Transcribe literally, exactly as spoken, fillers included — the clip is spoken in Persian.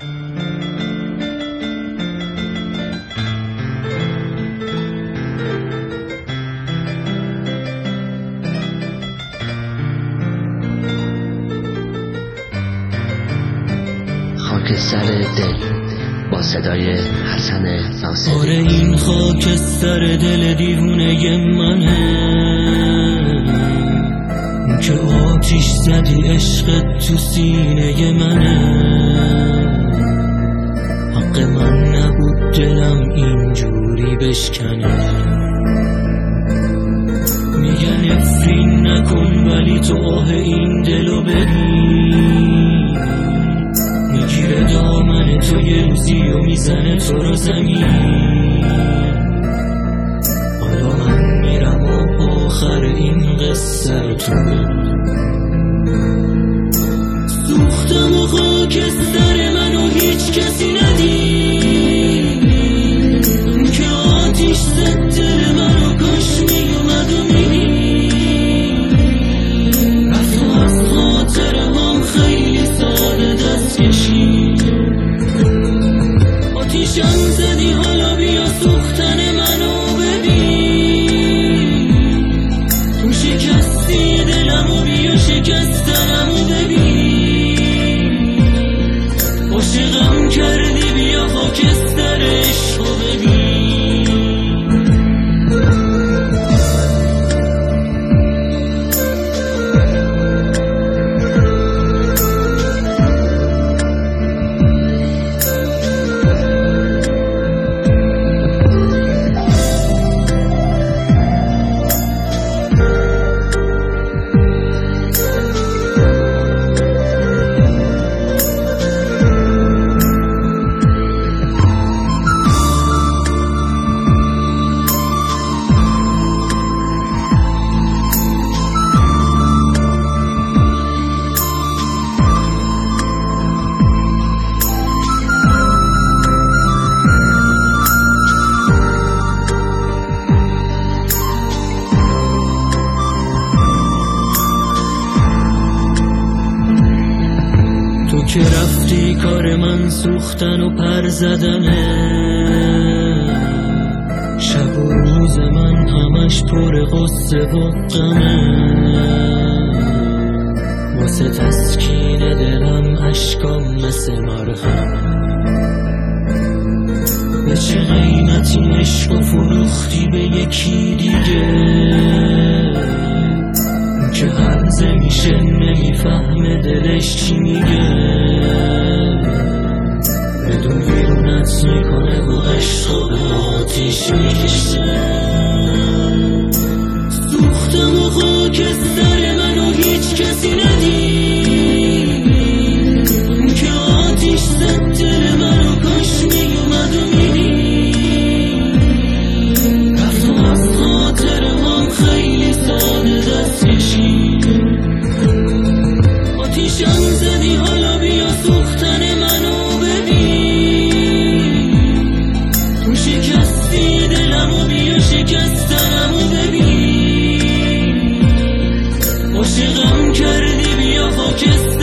خاکستر دل با صدای حسن ناصری. آره این خاکستر دل دیوونه منه که آتیش زدی عشقت تو سینه منه. حق من نبود دلم اینجوری بشکنه. میگن افرین نکن ولی تو آه این دلو ببین. میگیره دامن تو یه روزی و میزنه تو رو زمین. حالا من میرم و آخر این قصه رو تو ببین. سوختم و خاکستر منو هیچ کسی ندید که آتیش زد دل منو کاش میومد و میبین. رفت و از خاطرهام خیلی ساده دست کشید. آتیشم زدی حالا بیا سوختن منو ببین. تو شکستی دلمو بیا شکستنمو ببین. عاشقم کردی بیا خاکستر عشقو ببین. که رفتی کار من سوختن و پر زدنه. شب و روز من همش پر غصه و غمه. واسه تسکین دلم عشقام مثل مرهم. به چه قیمتی عشق فروختی به یکی دیگه که هرزه میشه نمیفهمه دلش چی میگه. بدون بیرونت میکنه و عشق به آتیش میکشه. سوختم و خاکستر منو هیچ کسی ندید که آتیش زد دل منو کاش میومد و میبین. رفت و از خاطرهام خیلی ساده دست کشید. آتیشم زدی حالا بیا سوختن منو ببین. تو شکستی دلمو بیا شکستنمو ببین. عاشقم کردی بیا خاکستر